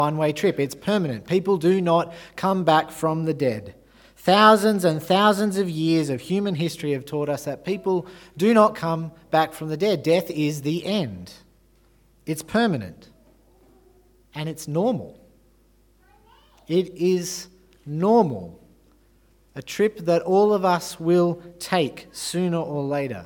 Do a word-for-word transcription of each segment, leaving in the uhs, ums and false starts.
one-way trip. It's permanent. People do not come back from the dead. Thousands and thousands of years of human history have taught us that people do not come back from the dead. Death is the end. It's permanent. And it's normal. It is normal. A trip that all of us will take sooner or later.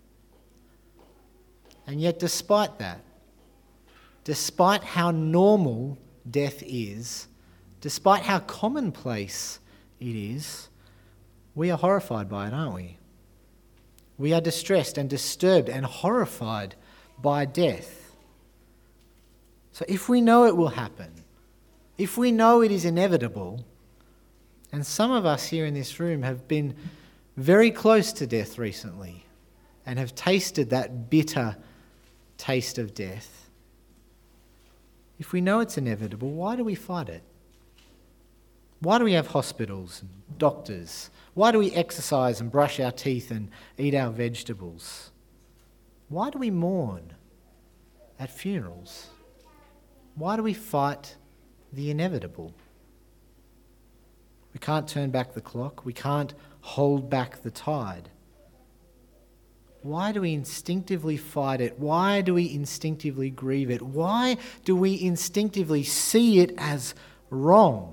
And yet despite that, despite how normal death is, despite how commonplace it is, we are horrified by it, aren't we? We are distressed and disturbed and horrified by death. So if we know it will happen, if we know it is inevitable, and some of us here in this room have been very close to death recently and have tasted that bitter taste of death, if we know it's inevitable, why do we fight it? Why do we have hospitals and doctors? Why do we exercise and brush our teeth and eat our vegetables? Why do we mourn at funerals? Why do we fight the inevitable? We can't turn back the clock. We can't hold back the tide. Why do we instinctively fight it? Why do we instinctively grieve it? Why do we instinctively see it as wrong?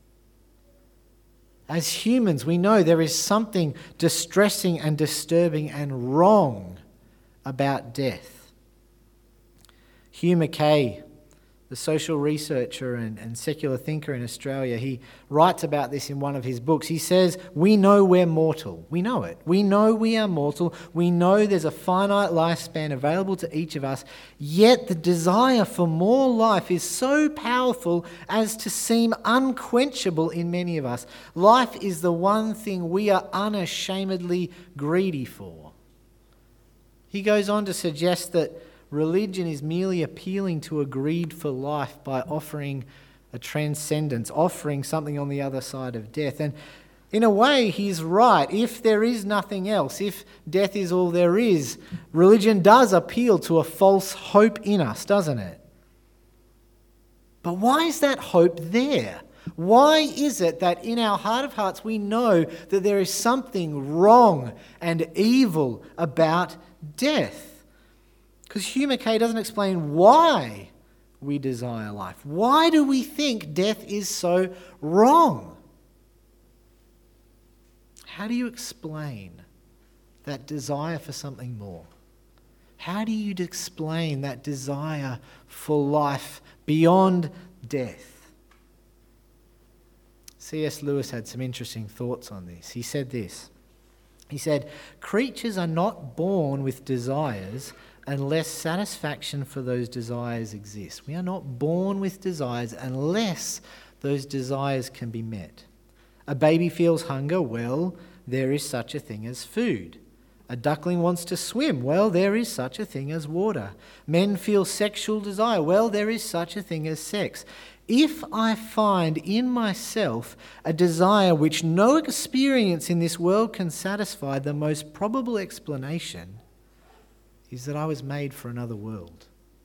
As humans, we know there is something distressing and disturbing and wrong about death. Hugh Mackay, the social researcher and, and secular thinker in Australia, he writes about this in one of his books. He says, we know we're mortal. We know it. We know we are mortal. We know there's a finite lifespan available to each of us. Yet the desire for more life is so powerful as to seem unquenchable in many of us. Life is the one thing we are unashamedly greedy for. He goes on to suggest that religion is merely appealing to a greed for life by offering a transcendence, offering something on the other side of death. And in a way, he's right. If there is nothing else, if death is all there is, religion does appeal to a false hope in us, doesn't it? But why is that hope there? Why is it that in our heart of hearts we know that there is something wrong and evil about death? Because Hugh Mackay doesn't explain why we desire life. Why do we think death is so wrong? How do you explain that desire for something more? How do you explain that desire for life beyond death? C S Lewis had some interesting thoughts on this. He said this. He said, creatures are not born with desires unless satisfaction for those desires exists. We are not born with desires unless those desires can be met. A baby feels hunger, well, there is such a thing as food. A duckling wants to swim, well, there is such a thing as water. Men feel sexual desire, well, there is such a thing as sex. If I find in myself a desire which no experience in this world can satisfy, the most probable explanation is that I was made for another world.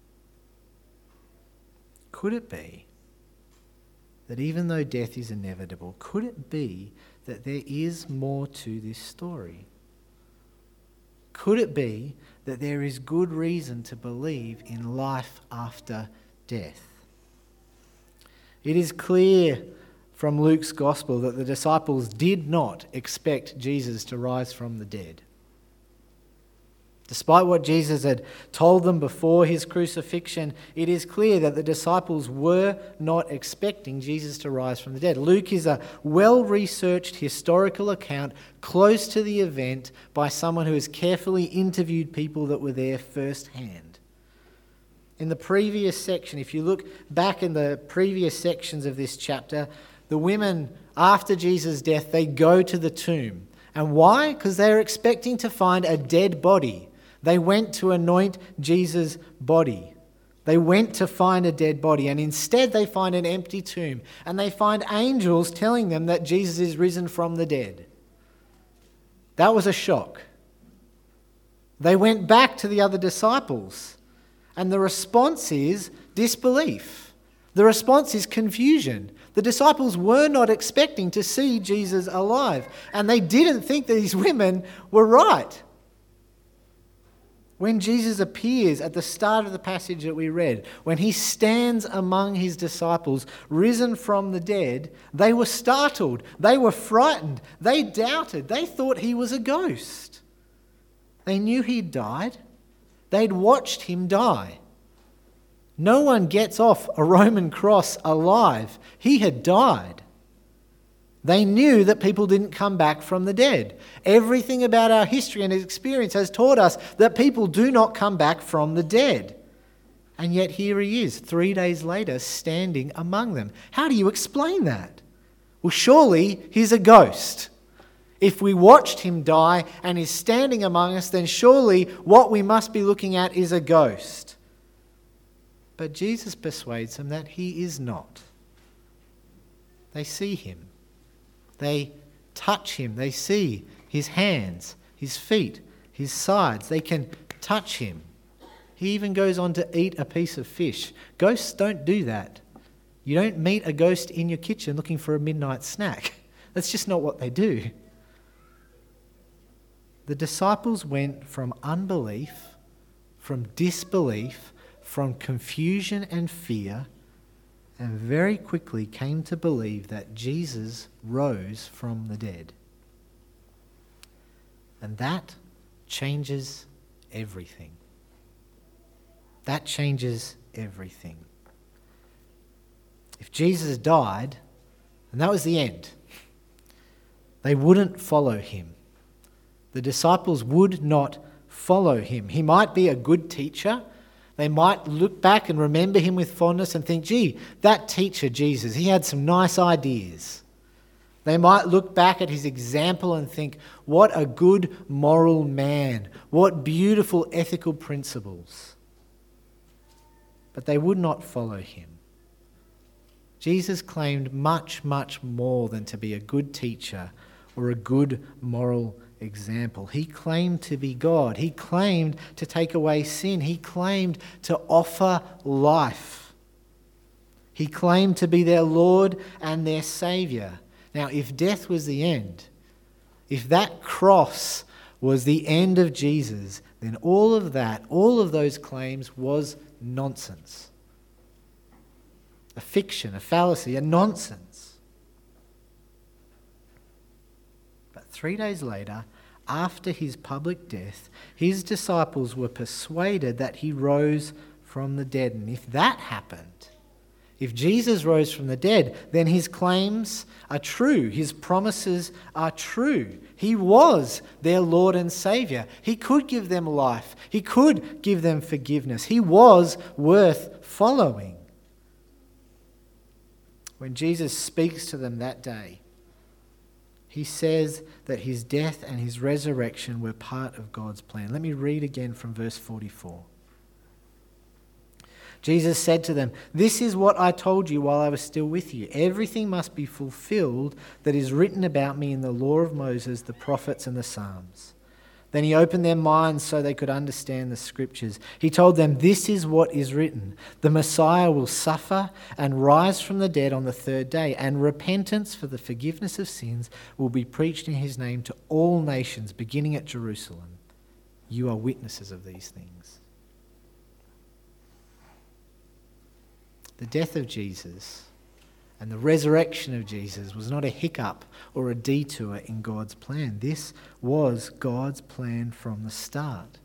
Could it be that even though death is inevitable, could it be that there is more to this story? Could it be that there is good reason to believe in life after death? It is clear from Luke's gospel that the disciples did not expect Jesus to rise from the dead. Despite what Jesus had told them before his crucifixion, it is clear that the disciples were not expecting Jesus to rise from the dead. Luke is a well-researched historical account close to the event by someone who has carefully interviewed people that were there firsthand. In the previous section, if you look back in the previous sections of this chapter, the women, after Jesus' death, they go to the tomb. And why? Because they're expecting to find a dead body. They went to anoint Jesus' body. They went to find a dead body, and instead they find an empty tomb. And they find angels telling them that Jesus is risen from the dead. That was a shock. They went back to the other disciples, and the response is disbelief. The response is confusion. The disciples were not expecting to see Jesus alive, and they didn't think that these women were right. When Jesus appears at the start of the passage that we read, when he stands among his disciples, risen from the dead, they were startled, they were frightened, they doubted, they thought he was a ghost. They knew he'd died. They'd watched him die. No one gets off a Roman cross alive. He had died. They knew that people didn't come back from the dead. Everything about our history and experience has taught us that people do not come back from the dead. And yet here he is, three days later, standing among them. How do you explain that? Well, surely he's a ghost. If we watched him die and he's standing among us, then surely what we must be looking at is a ghost. But Jesus persuades them that he is not. They see him. They touch him. They see his hands, his feet, his sides. They can touch him. He even goes on to eat a piece of fish. Ghosts don't do that. You don't meet a ghost in your kitchen looking for a midnight snack. That's just not what they do. The disciples went from unbelief, from disbelief, from confusion and fear, and very quickly came to believe that Jesus rose from the dead. And that changes everything. That changes everything. If Jesus died, and that was the end, they wouldn't follow him. The disciples would not follow him. He might be a good teacher. They might look back and remember him with fondness and think, gee, that teacher, Jesus, he had some nice ideas. They might look back at his example and think, what a good moral man, what beautiful ethical principles. But they would not follow him. Jesus claimed much, much more than to be a good teacher or a good moral example. He claimed to be God. He claimed to take away sin. He claimed to offer life. He claimed to be their Lord and their Saviour. Now, if death was the end, if that cross was the end of Jesus, then all of that, all of those claims was nonsense. A fiction, a fallacy, a nonsense. But three days later, after his public death, his disciples were persuaded that he rose from the dead. And if that happened, if Jesus rose from the dead, then his claims are true. His promises are true. He was their Lord and Saviour. He could give them life. He could give them forgiveness. He was worth following. When Jesus speaks to them that day, he says that his death and his resurrection were part of God's plan. Let me read again from verse forty-four. Jesus said to them, "This is what I told you while I was still with you. Everything must be fulfilled that is written about me in the law of Moses, the prophets, and the Psalms." Then he opened their minds so they could understand the scriptures. He told them, "This is what is written. The Messiah will suffer and rise from the dead on the third day, and repentance for the forgiveness of sins will be preached in his name to all nations, beginning at Jerusalem. You are witnesses of these things." The death of Jesus and the resurrection of Jesus was not a hiccup or a detour in God's plan. This was God's plan from the start.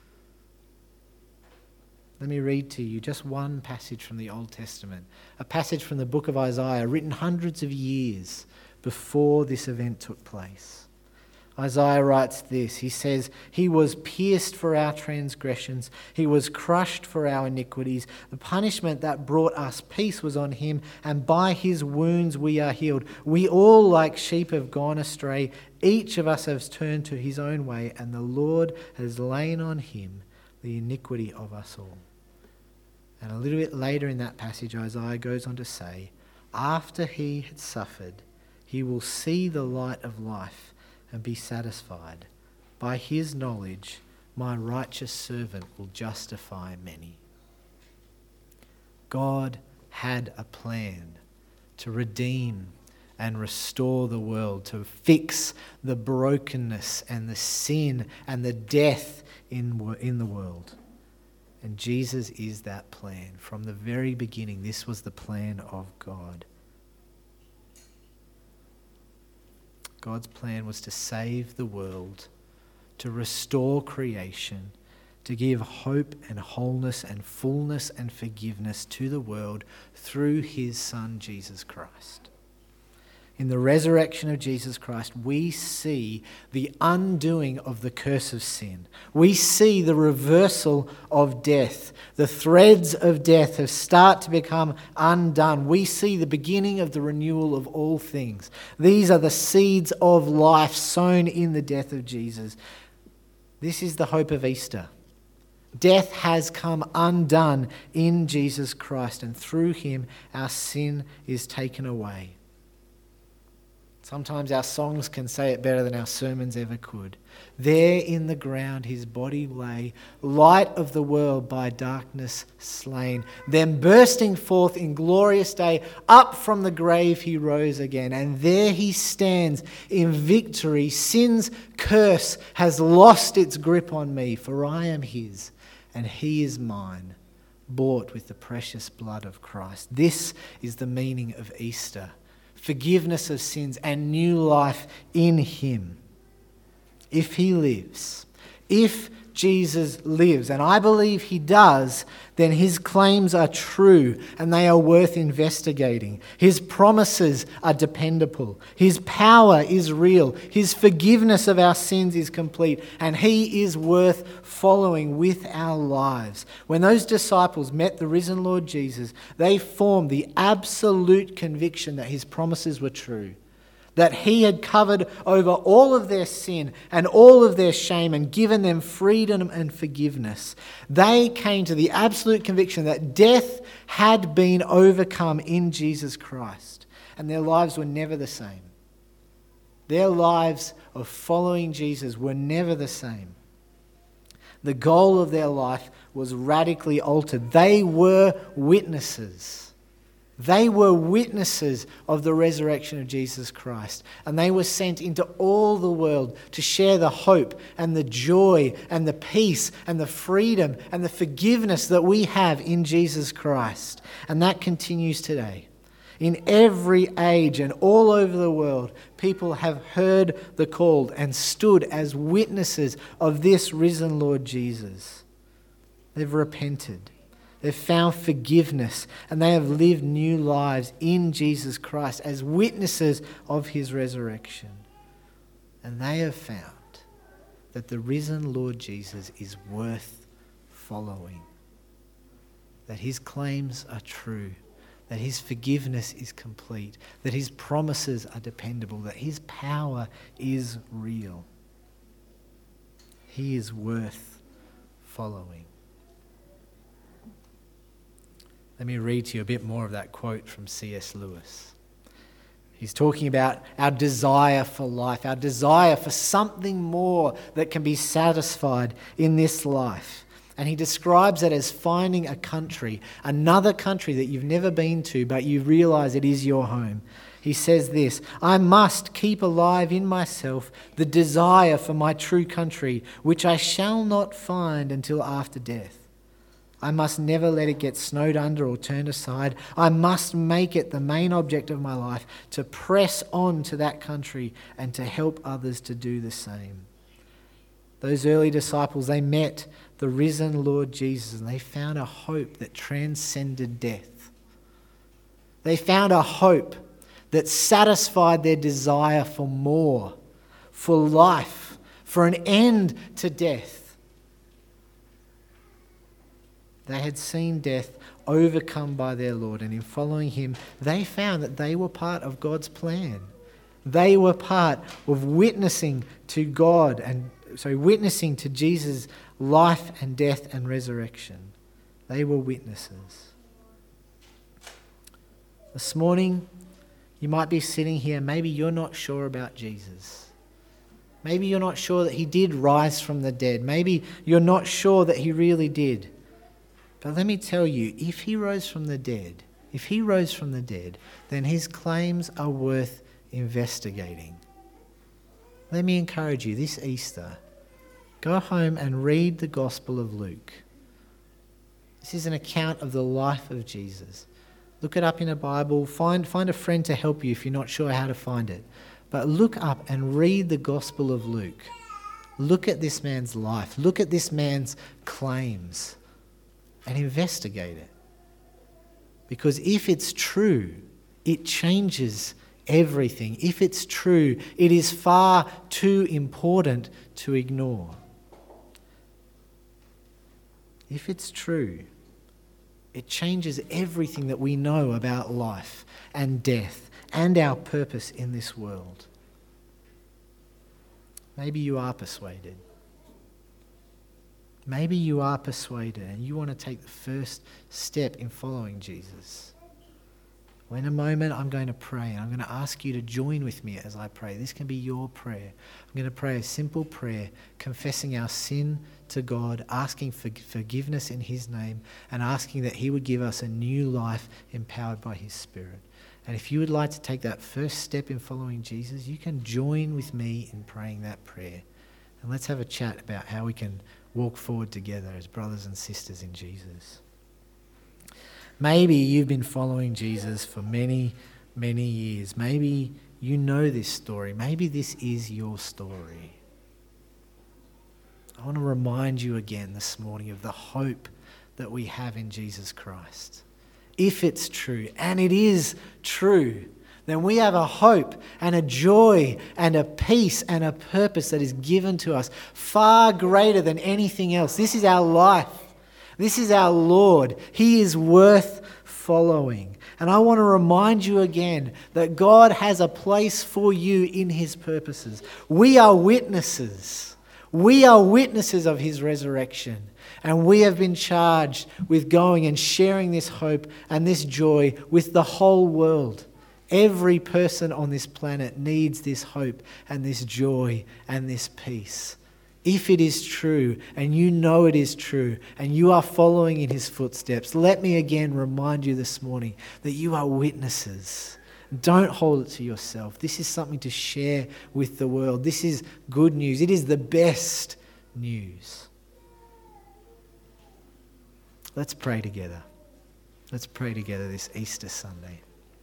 Let me read to you just one passage from the Old Testament, a passage from the book of Isaiah, written hundreds of years before this event took place. Isaiah writes this. He says, "He was pierced for our transgressions. He was crushed for our iniquities. The punishment that brought us peace was on him, and by his wounds we are healed. We all like sheep have gone astray. Each of us has turned to his own way, and the Lord has laid on him the iniquity of us all." And a little bit later in that passage, Isaiah goes on to say, after he had suffered, he will see the light of life and be satisfied. By his knowledge, my righteous servant will justify many. God had a plan to redeem and restore the world, to fix the brokenness and the sin and the death in, in the world. And Jesus is that plan. From the very beginning, this was the plan of God. God's plan was to save the world, to restore creation, to give hope and wholeness and fullness and forgiveness to the world through his Son, Jesus Christ. In the resurrection of Jesus Christ, we see the undoing of the curse of sin. We see the reversal of death. The threads of death have start to become undone. We see the beginning of the renewal of all things. These are the seeds of life sown in the death of Jesus. This is the hope of Easter. Death has come undone in Jesus Christ, and through him our sin is taken away. Sometimes our songs can say it better than our sermons ever could. There in the ground his body lay, light of the world by darkness slain. Then bursting forth in glorious day, up from the grave he rose again. And there he stands in victory. Sin's curse has lost its grip on me, for I am his and he is mine, bought with the precious blood of Christ. This is the meaning of Easter. Forgiveness of sins and new life in him. If he lives, if Jesus lives, and I believe he does, then his claims are true and they are worth investigating. His promises are dependable. His power is real. His forgiveness of our sins is complete, and he is worth following with our lives. When those disciples met the risen Lord Jesus, they formed the absolute conviction that his promises were true, that he had covered over all of their sin and all of their shame and given them freedom and forgiveness. They came to the absolute conviction that death had been overcome in Jesus Christ, and their lives were never the same. Their lives of following Jesus were never the same. The goal of their life was radically altered. They were witnesses. They were witnesses of the resurrection of Jesus Christ, and they were sent into all the world to share the hope and the joy and the peace and the freedom and the forgiveness that we have in Jesus Christ. And that continues today. In every age and all over the world, people have heard the call and stood as witnesses of this risen Lord Jesus. They've repented. They've found forgiveness, and they have lived new lives in Jesus Christ as witnesses of his resurrection. And they have found that the risen Lord Jesus is worth following, that his claims are true, that his forgiveness is complete, that his promises are dependable, that his power is real. He is worth following. Let me read to you a bit more of that quote from C S Lewis. He's talking about our desire for life, our desire for something more that can be satisfied in this life. And he describes it as finding a country, another country that you've never been to, but you realise it is your home. He says this: I must keep alive in myself the desire for my true country, which I shall not find until after death. I must never let it get snowed under or turned aside. I must make it the main object of my life to press on to that country and to help others to do the same. Those early disciples, they met the risen Lord Jesus and they found a hope that transcended death. They found a hope that satisfied their desire for more, for life, for an end to death. They had seen death overcome by their Lord, and in following him, they found that they were part of God's plan. They were part of witnessing to God, and so witnessing to Jesus' life and death and resurrection. They were witnesses. This morning, you might be sitting here, maybe you're not sure about Jesus. Maybe you're not sure that he did rise from the dead. Maybe you're not sure that he really did. But let me tell you, if he rose from the dead, if he rose from the dead, then his claims are worth investigating. Let me encourage you this Easter, go home and read the Gospel of Luke. This is an account of the life of Jesus. Look it up in a Bible. Find, find a friend to help you if you're not sure how to find it. But look up and read the Gospel of Luke. Look at this man's life. Look at this man's claims and investigate it. Because if it's true, it changes everything. If it's true, it is far too important to ignore. If it's true, it changes everything that we know about life and death and our purpose in this world. Maybe you are persuaded. Maybe you are persuaded and you want to take the first step in following Jesus. Well, in a moment, I'm going to pray, and I'm going to ask you to join with me as I pray. This can be your prayer. I'm going to pray a simple prayer, confessing our sin to God, asking for forgiveness in his name, and asking that he would give us a new life empowered by his Spirit. And if you would like to take that first step in following Jesus, you can join with me in praying that prayer. And let's have a chat about how we can walk forward together as brothers and sisters in Jesus. Maybe you've been following Jesus for many, many years. Maybe you know this story. Maybe this is your story. I want to remind you again this morning of the hope that we have in Jesus Christ. If it's true, and it is true, then we have a hope and a joy and a peace and a purpose that is given to us far greater than anything else. This is our life. This is our Lord. He is worth following. And I want to remind you again that God has a place for you in his purposes. We are witnesses. We are witnesses of his resurrection. And we have been charged with going and sharing this hope and this joy with the whole world. Every person on this planet needs this hope and this joy and this peace. If it is true, and you know it is true, and you are following in his footsteps, let me again remind you this morning that you are witnesses. Don't hold it to yourself. This is something to share with the world. This is good news. It is the best news. Let's pray together. Let's pray together this Easter Sunday.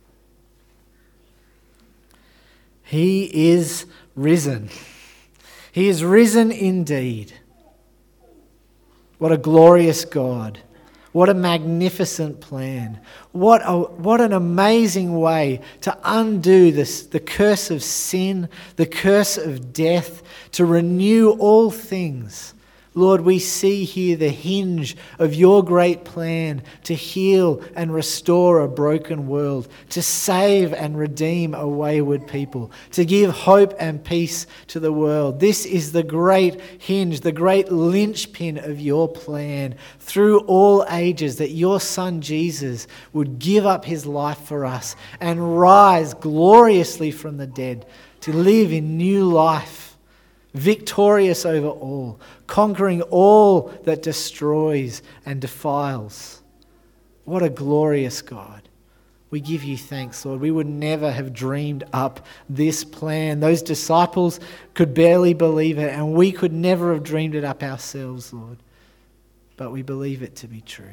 He is risen. He is risen indeed. What a glorious God. What a magnificent plan. What a, what an amazing way to undo this, the curse of sin, the curse of death, to renew all things. Lord, we see here the hinge of your great plan to heal and restore a broken world, to save and redeem a wayward people, to give hope and peace to the world. This is the great hinge, the great linchpin of your plan through all ages, that your Son Jesus would give up his life for us and rise gloriously from the dead to live in new life. Victorious over all, conquering all that destroys and defiles. What a glorious God. We give you thanks, Lord. We would never have dreamed up this plan. Those disciples could barely believe it, and we could never have dreamed it up ourselves, Lord. But we believe it to be true.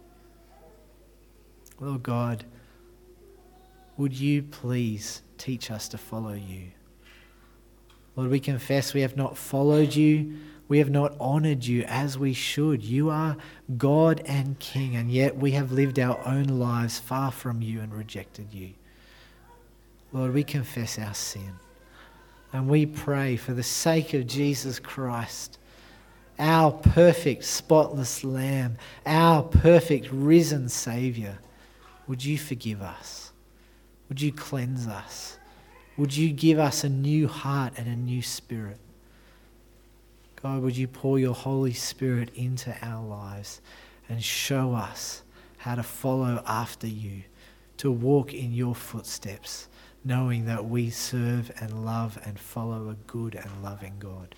Lord God, would you please teach us to follow you? Lord, we confess we have not followed you. We have not honoured you as we should. You are God and King, and yet we have lived our own lives far from you and rejected you. Lord, we confess our sin, and we pray for the sake of Jesus Christ, our perfect, spotless Lamb, our perfect, risen Saviour. Would you forgive us? Would you cleanse us? Would you give us a new heart and a new spirit? God, would you pour your Holy Spirit into our lives and show us how to follow after you, to walk in your footsteps, knowing that we serve and love and follow a good and loving God.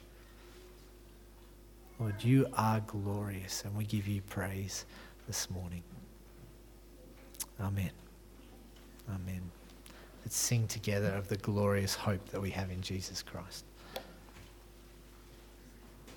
Lord, you are glorious, and we give you praise this morning. Amen. Amen. Let's sing together of the glorious hope that we have in Jesus Christ.